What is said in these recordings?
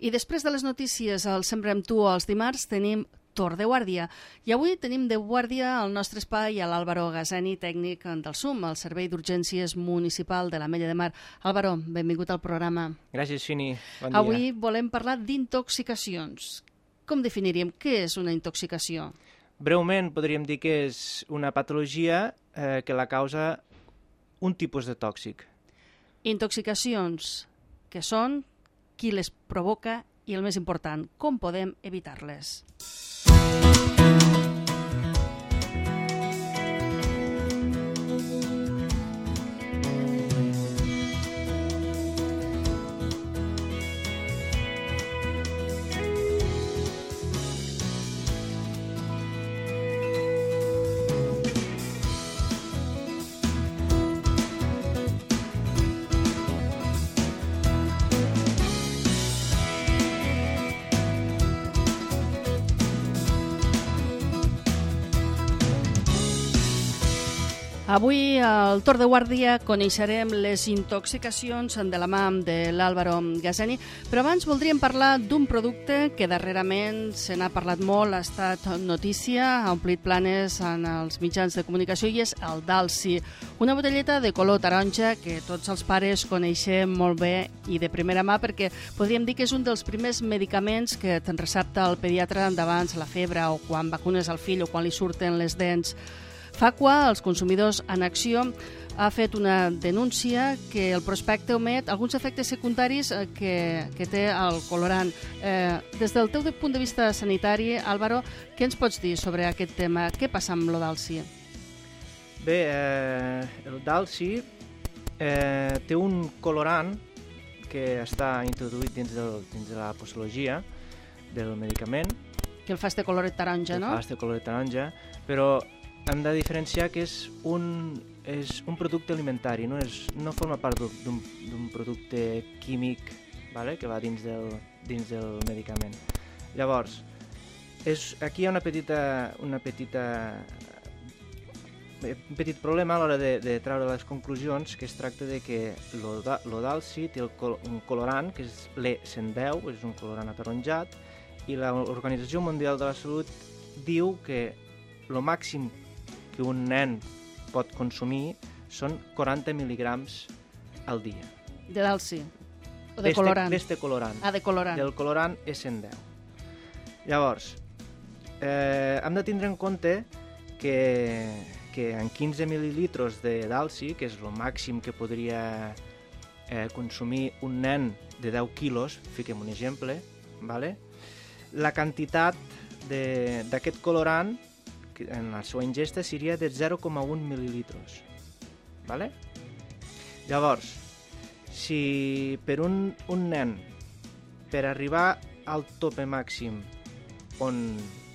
I després de les notícies al Sempre amb tu els dimarts tenim Torn de Guàrdia. I avui tenim de guàrdia al nostre espai a l'Álvaro Gazani, tècnic del SUM, el Servei d'Urgències Municipal de l'Ametlla de Mar. Álvaro, benvingut al programa. Gràcies, Fini. Bon dia. Avui volem parlar d'intoxicacions. Com definiríem què és una intoxicació? Breument podríem dir que és una patologia que la causa un tipus de tòxic. Intoxicacions, què són, qui les provoca i, el més important, com podem evitar-les? Avui, al Torn de Guàrdia, coneixerem les intoxicacions de la mà de l'Álvaro Gazani, però abans voldríem parlar d'un producte que darrerament se n'ha parlat molt, ha estat notícia, ha omplit planes en els mitjans de comunicació, i és el Dalsi, una botelleta de color taronja que tots els pares coneixem molt bé i de primera mà, perquè podríem dir que és un dels primers medicaments que te'n recepta el pediatre davant la febre o quan vacunes el fill o quan li surten les dents. Facua, els consumidors en acció, ha fet una denúncia que el prospecte omet alguns efectes secundaris que té el colorant. Des del teu punt de vista sanitari, Álvaro, què ens pots dir sobre aquest tema? Què passa amb el Dalsi? Bé, el Dalsi té un colorant que està introduït dins de la posologia del medicament. Que el fa este coloret taronja, no? Que fa este coloret taronja, però hem de diferenciar que és un producte alimentari, no forma part d'un producte químic, vale, que va dins del medicament. Llavors, aquí hi ha un petit problema a l'hora de treure les conclusions, que es tracta de que l'Odalsi té un colorant, que és l'E110, és un colorant ataronjat, i l'Organització Mundial de la Salut diu que el màxim que un nen pot consumir són 40 mil·ligrams al dia. De Dalsi? O de colorant? D'este colorant. Ah, de colorant. Del colorant E110. Llavors, hem de tindre en compte que en 15 mil·lilitres de Dalsi, que és el màxim que podria consumir un nen de 10 quilos, fiquem un exemple, vale? La quantitat d'aquest colorant en la seva ingesta seria de 0,1 mil·lilitres. Vale? Llavors, si per un nen, per arribar al tope màxim on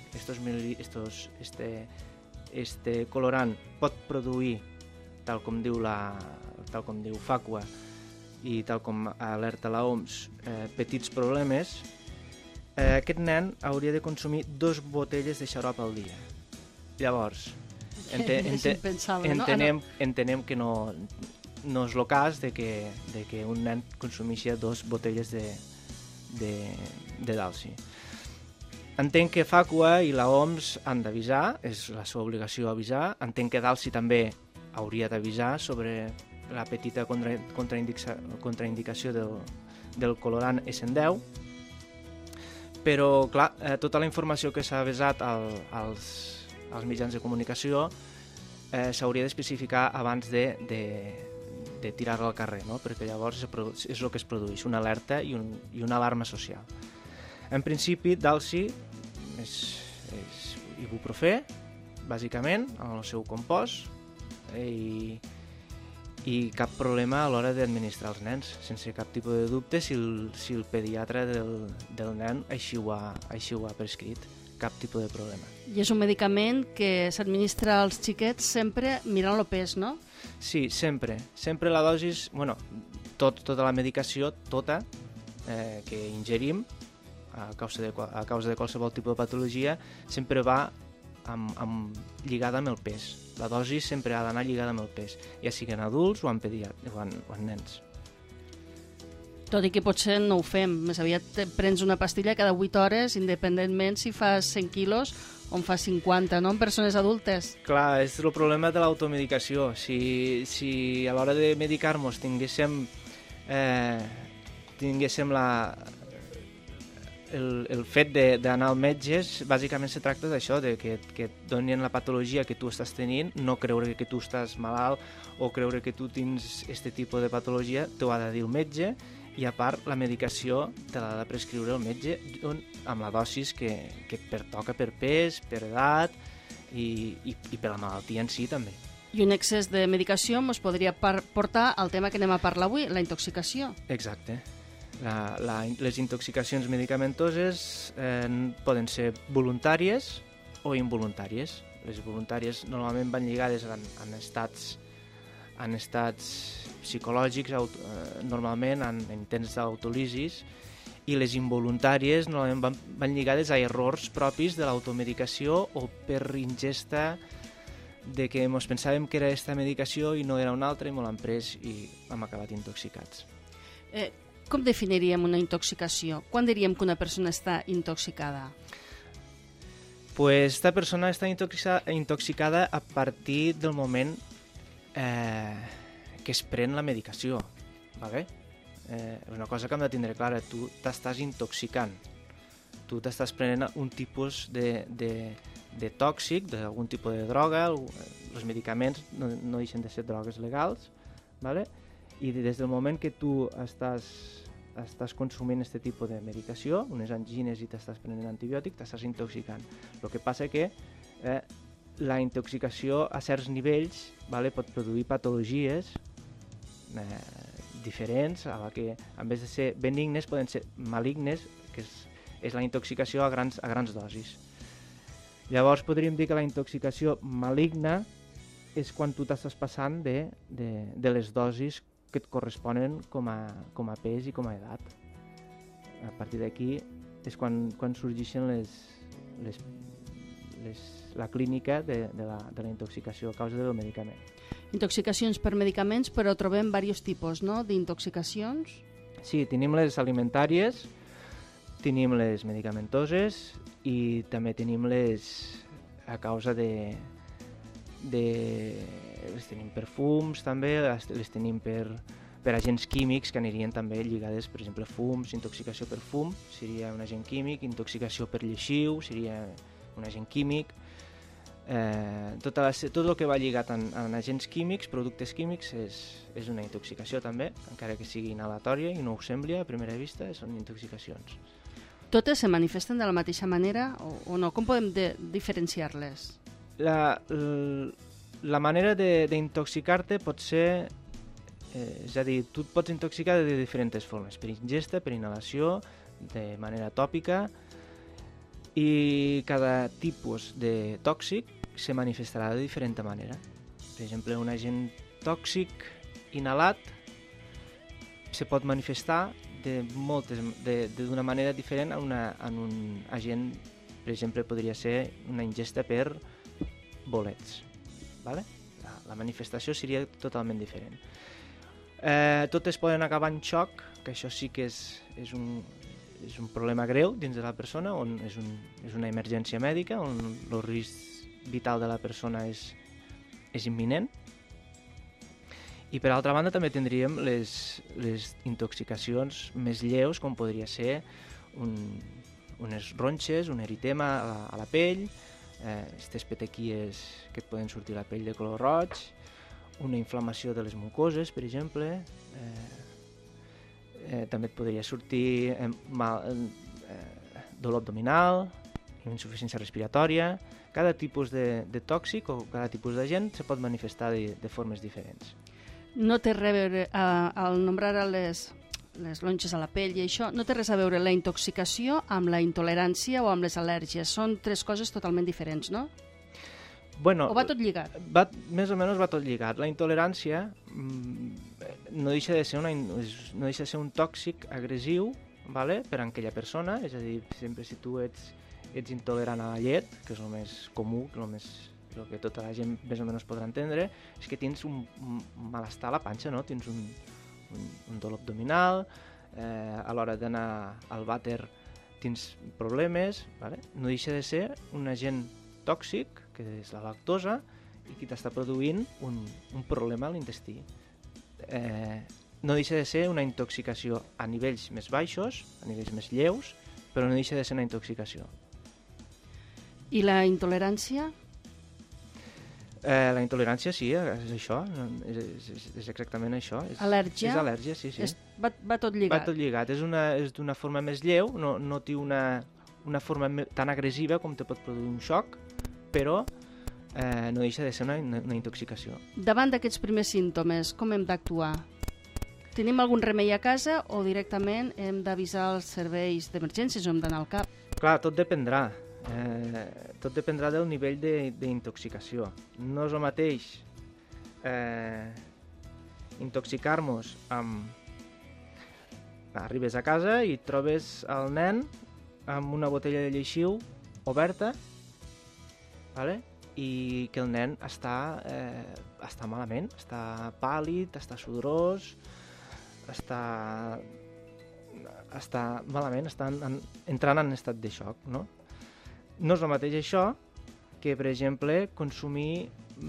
este colorant pot produir, tal com diu Facua i tal com alerta la OMS, petits problemes, aquest nen hauria de consumir 2 botelles de xarop al dia. Llavors, entenem que no és el cas de que un nen consumeixi 2 botelles de Dalsi. Entenc que Facua i la OMS han d'avisar, és la seva obligació avisar. Entenc que Dalsi també hauria d'avisar sobre la petita contraindicació del colorant E110, però, clar, tota la informació que s'ha avisat als mitjans de comunicació s'hauria d'especificar abans de tirar-la al carrer, no? Perquè llavors és el que es produeix, una alerta i una alarma social. En principi, Dalsi és ibuprofè, bàsicament, en el seu compost, i cap problema a l'hora d'administrar els nens, sense cap tipus de dubte si el pediatre del nen així ho ha prescrit. Cap tipus de problema. I és un medicament que s'administra als xiquets sempre mirant el pes, no? Sí, sempre. Sempre la dosis, tota la medicació, tota, que ingerim, a causa de qualsevol tipus de patologia, sempre va lligada amb el pes. La dosi sempre ha d'anar lligada amb el pes, ja sigui en adults o en nens. Tot i que potser no ho fem. Més aviat prens una pastilla cada 8 hores, independentment si fas 100 quilos o en fas 50, no? En persones adultes. Clar, és el problema de l'automedicació. Si a l'hora de medicar-nos tinguéssim el fet d'anar al metge, bàsicament se tracta d'això, que et donin la patologia que tu estàs tenint, no creure que tu estàs malalt o creure que tu tens aquest tipus de patologia, t'ho ha de dir el metge, i a part la medicació te l'ha de prescriure el metge amb la dosis que et pertoca per pes, per edat i per la malaltia en si també. I un excés de medicació ens podria portar al tema que anem a parlar avui, la intoxicació. Exacte. Les intoxicacions medicamentoses poden ser voluntàries o involuntàries. Les voluntàries normalment van lligades en estats psicològics, normalment en intents d'autolisis, i les involuntàries normalment van lligades a errors propis de l'automedicació o per ingesta de que ens pensàvem que era aquesta medicació i no era una altra i me l'han pres i hem acabat intoxicats. Com definiríem una intoxicació? Quan diríem que una persona està intoxicada? Pues esta persona està intoxicada a partir del moment que es pren la medicació. Vale? És una cosa que hem de tindre clara. Tu t'estàs intoxicant. Tu t'estàs prenent un tipus de tòxic, d'algun tipus de droga. Els medicaments no deixen de ser drogues legals. Vale? I des del moment que tu estàs consumint aquest tipus de medicació, unes angines i t'estàs prenent antibiòtic, t'estàs intoxicant. El que passa que la intoxicació a certs nivells pot produir patologies diferents, a la que en vez de ser benignes poden ser malignes, que és la intoxicació a grans dosis. Llavors podríem dir que la intoxicació maligna és quan tu t'estàs passant de les dosis que et corresponen com a pes i com a edat. A partir d'aquí és quan sorgeixen la clínica de la intoxicació a causa del medicament. Intoxicacions per medicaments, però trobem diversos tipus, no?, d'intoxicacions. Sí, tenim les alimentàries, tenim les medicamentoses i també tenim les a causa les tenim per fums també, les tenim per agents químics que anirien també lligades, per exemple, fums, intoxicació per fum seria un agent químic, intoxicació per lleixiu seria un agent químic. Tot el que va lligat en agents químics, productes químics, és una intoxicació també, encara que sigui inhalatòria i no ho sembli a primera vista, són intoxicacions. Totes se manifesten de la mateixa manera o no? Com podem diferenciar-les? La manera d'intoxicar-te pot ser, és a dir, tu et pots intoxicar de diferents formes, per ingesta, per inhalació, de manera tòpica, i cada tipus de tòxic se manifestarà de diferent manera. Per exemple, un agent tòxic inhalat se pot manifestar d'una manera diferent en un agent, per exemple, podria ser una ingesta per bolets. Vale? La manifestació seria totalment diferent. Totes poden acabar en xoc, que això sí que és un problema greu dins de la persona, on és una emergència mèdica, on el risc vital de la persona és imminent. I per altra banda també tindríem les intoxicacions més lleus, com podria ser unes ronxes, un eritema a la pell, aquestes petequies que et poden sortir la pell de color roig, una inflamació de les mucoses, per exemple, també et podria sortir dolor abdominal, insuficiència respiratòria. Cada tipus de tòxic o cada tipus d'agent se pot manifestar de formes diferents. No té res a veure, al nombrar les lonxes a la pell i això, no té res a veure la intoxicació amb la intolerància o amb les al·lèrgies. Són tres coses totalment diferents, no? Bueno, o va tot lligat? Més o menys va tot lligat. La intolerància no deixa de ser un tòxic agressiu, vale? Per a aquella persona, és a dir, sempre si tu ets intolerant a la llet, que és el més comú, el que tota la gent més o menys podrà entendre, és que tens un malestar a la panxa, no? Tens un dolor abdominal, a l'hora d'anar al vàter tens problemes, vale? No deixa de ser un agent tòxic, que és la lactosa, i que t'està produint un problema a l'intestí. No deixa de ser una intoxicació a nivells més baixos, a nivells més lleus, però no deixa de ser una intoxicació. I la intolerància? La intolerància sí, és això, és exactament això. Al·lèrgia? És al·lèrgia, sí. Va tot lligat. Va tot lligat, és d'una forma més lleu, no té una forma tan agressiva com te pot produir un xoc, però no deixa de ser una intoxicació. Davant d'aquests primers símptomes, com hem d'actuar? Tenim algun remei a casa o directament hem d'avisar els serveis d'emergències o hem d'anar al CAP? Clar, tot dependrà. Tot dependrà del nivell d'intoxicació. No és el mateix intoxicar-nos amb... Arribes a casa i trobes el nen amb una botella de lleixiu oberta, vale? I que el nen està malament, està pàl·lid, està sudorós, està malament, està entrant en estat de xoc, no? No és el mateix això que, per exemple, consumir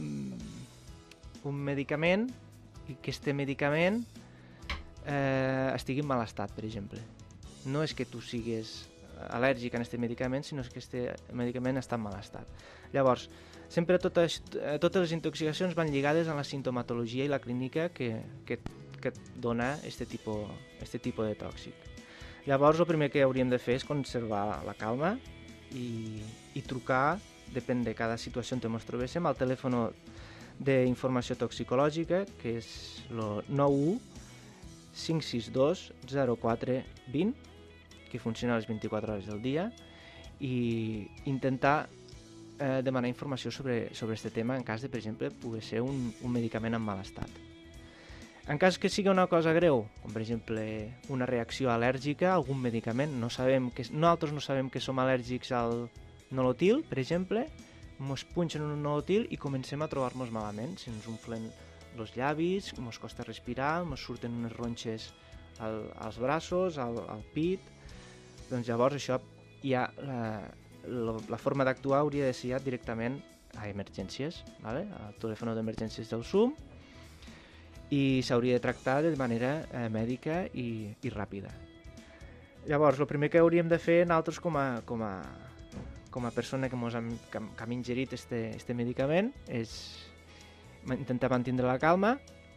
un medicament i que este medicament estigui en mal estat, per exemple. No és que tu siguis al·lèrgic a aquest medicament, sinó que aquest medicament està en mal estat. Llavors, sempre totes les intoxicacions van lligades a la sintomatologia i la clínica que dona aquest tipus de tòxic. Llavors, el primer que hauríem de fer és conservar la calma i trucar, depèn de cada situació on ens trobéssim, al telèfon d'informació toxicològica, que és el 91 562 04 20, que funciona a les 24 hores del dia, i intentar demanar informació sobre aquest tema en cas de, per exemple, pugui ser un medicament en mal estat. En cas que sigui una cosa greu, com per exemple una reacció al·lèrgica a algun medicament, nosaltres no sabem que som al·lèrgics al nolotil, per exemple, ens punxen un nolotil i comencem a trobar-nos malament, si ens umflen els llavis, ens costa respirar, ens surten unes ronxes als braços, al pit. Doncs llavors això ja la forma d'actuar hauria de ser ja directament a emergències, ¿vale? Al telèfon d'emergències del SUM, i s'hauria de tractar de manera mèdica i ràpida. Llavors, el primer que hauríem de fer nosaltres com a persona que hem ingerit este medicament és intentar mantenir la calma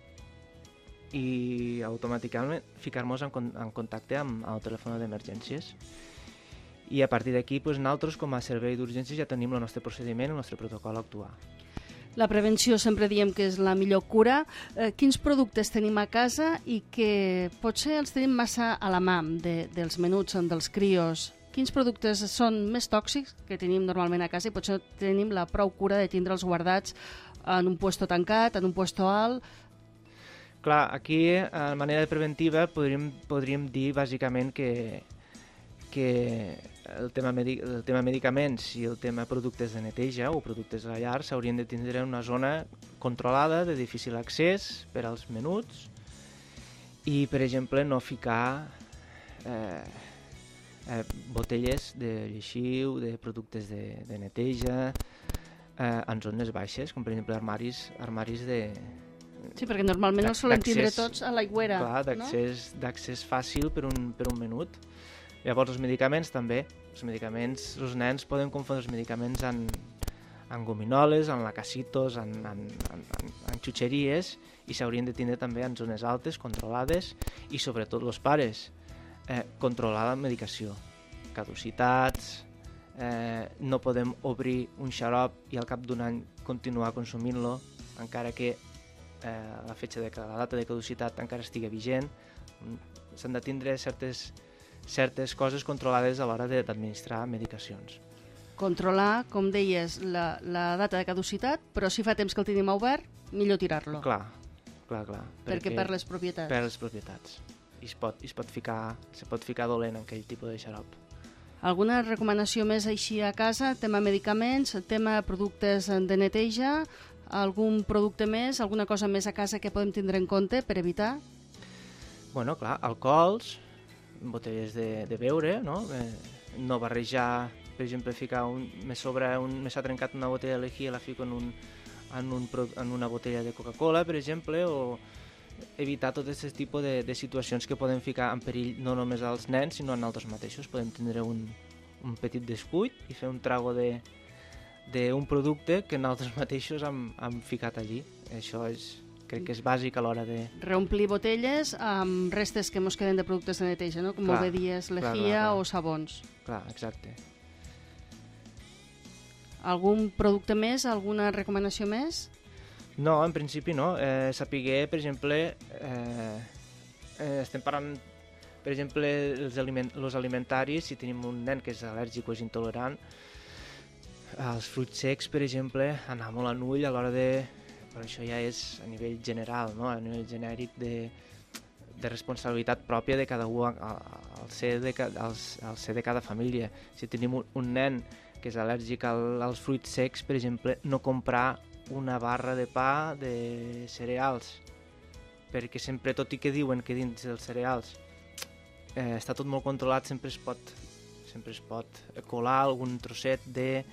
i automàticament ficar-nos en contacte amb el telèfon d'emergències. I a partir d'aquí, nosaltres com a servei d'urgències ja tenim el nostre procediment, el nostre protocol a actuar. La prevenció sempre diem que és la millor cura. Quins productes tenim a casa i que potser els tenim massa a la mà dels menuts, dels crios? Quins productes són més tòxics que tenim normalment a casa i potser tenim la prou cura de tindre'ls guardats en un puesto tancat, en un puesto alt? Clar, aquí, de manera preventiva, podríem dir bàsicament que el tema medicaments i el tema productes de neteja o productes de la llar s'haurien de tindre en una zona controlada, de difícil accés per als menuts i, per exemple, no ficar botelles de lleixiu, de productes de neteja en zones baixes, com per exemple armaris de... Sí, perquè normalment els solen tindre tots a l'aigüera. Clar, d'accés fàcil per un menut. Llavors els medicaments també, els nens poden confondre els medicaments en gominoles, en lacacitos, en xutxeries, i s'haurien de tindre també en zones altes, controlades, i sobretot els pares, controlar la medicació, caducitats, no podem obrir un xarop i al cap d'un any continuar consumint-lo, encara que la data de caducitat encara estigui vigent. S'han de tindre certes coses controlades a l'hora d'administrar medicacions. Controlar, com deies, la data de caducitat, però si fa temps que el tenim obert, millor tirar-lo. Clar. Perquè per les propietats. Per les propietats. I se pot ficar dolent en aquell tipus de xarop. Alguna recomanació més així a casa? Tema medicaments, tema productes de neteja, algun producte més, alguna cosa més a casa que podem tindre en compte per evitar? Bueno, clar, alcohols, botelles de beure, no? No barrejar, per exemple, ficar me s'ha trencat una botella de lejía, la fico en una botella de Coca-Cola, per exemple, o evitar tot aquest tipus de situacions que poden ficar en perill no només als nens, sinó a nosaltres mateixos. Podem tindre un petit descuit i fer un trago d'un producte que nosaltres mateixos hem ficat allí. Això crec que és bàsic a l'hora de... Reomplir botelles amb restes que ens queden de productes de neteja, no? Com molt bé dies, lejía o sabons. Clar, exacte. Algun producte més? Alguna recomanació més? No, en principi no. Sapiguer, per exemple, estem parlant, per exemple, els alimentaris, si tenim un nen que és al·lèrgic o és intolerant, els fruits secs, per exemple, anar molt en ull a l'hora de... Però això ja és a nivell general, no? A nivell genèric de responsabilitat pròpia de cada un, al ser de cada família. Si tenim un nen que és al·lèrgic als fruits secs, per exemple, no comprar una barra de pa de cereals, perquè sempre, tot i que diuen que dins dels cereals està tot molt controlat, sempre es pot colar algun trosset de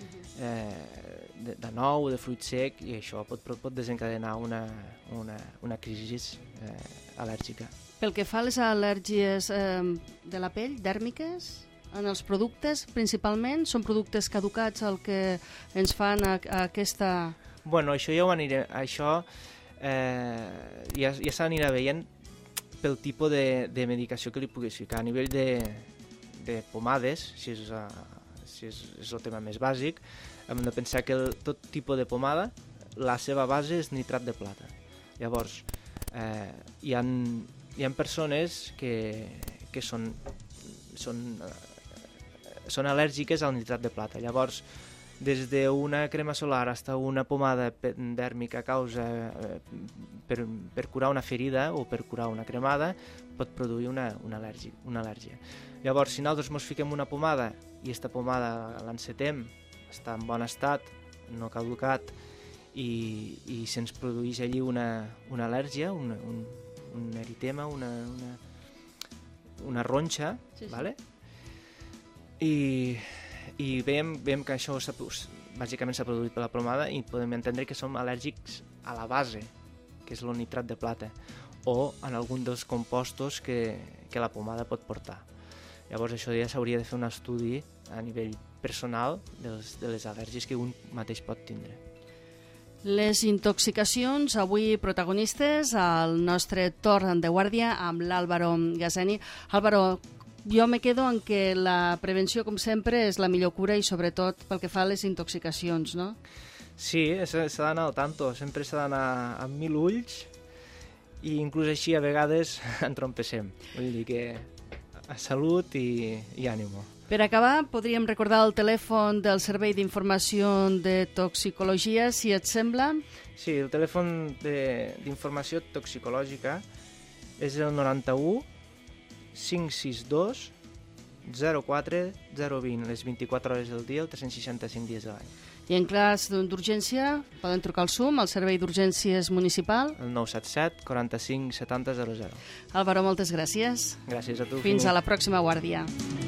nou, de fruit sec, i això pot desencadenar una crisi al·lèrgica. Pel que fa a les al·lèrgies de la pell, dèrmiques, en els productes, principalment, són productes caducats el que ens fan aquesta... Bueno, això ja ho aniré... Això ja s'anirà veient pel tipus de medicació que li puguis ficar. A nivell de pomades, si és el tema més bàsic, hem de pensar que tot tipus de pomada, la seva base és nitrat de plata. Llavors, hi ha persones que són al·lèrgiques al nitrat de plata. Llavors, des d'una crema solar fins a una pomada dèrmica a causa per curar una ferida o per curar una cremada, pot produir una al·lèrgia. Llavors, si nosaltres ens fiquem una pomada i aquesta pomada l'encetem, està en bon estat, no caducat, i se'ns produeix allí una al·lèrgia, un eritema, una ronxa, sí. ¿Vale? I veiem que això bàsicament s'ha produït per la pomada, i podem entendre que som al·lèrgics a la base, que és el nitrat de plata, o en algun dels compostos que la pomada pot portar. Llavors això ja s'hauria de fer un estudi a nivell personal de les al·lèrgies que un mateix pot tindre. Les intoxicacions, avui protagonistes al nostre torn de guàrdia amb l'Álvaro Gazeni. Álvaro, jo me quedo en que la prevenció, com sempre, és la millor cura, i sobretot pel que fa a les intoxicacions, no? Sí, s'ha d'anar al tanto, sempre s'ha d'anar amb 1000 ulls, i inclús així a vegades entrompessem. Vull dir que a salut i ànimo. Per acabar, podríem recordar el telèfon del Servei d'Informació de Toxicologia, si et sembla? Sí, el telèfon d'informació toxicològica és el 91 562 04 020, les 24 hores del dia, els 365 dies de l'any. I en cas d'urgència poden trucar al SUM, al Servei d'Urgències Municipal? El 977 45 70 00. Álvaro, moltes gràcies. Gràcies a tu. Fins a la pròxima guàrdia.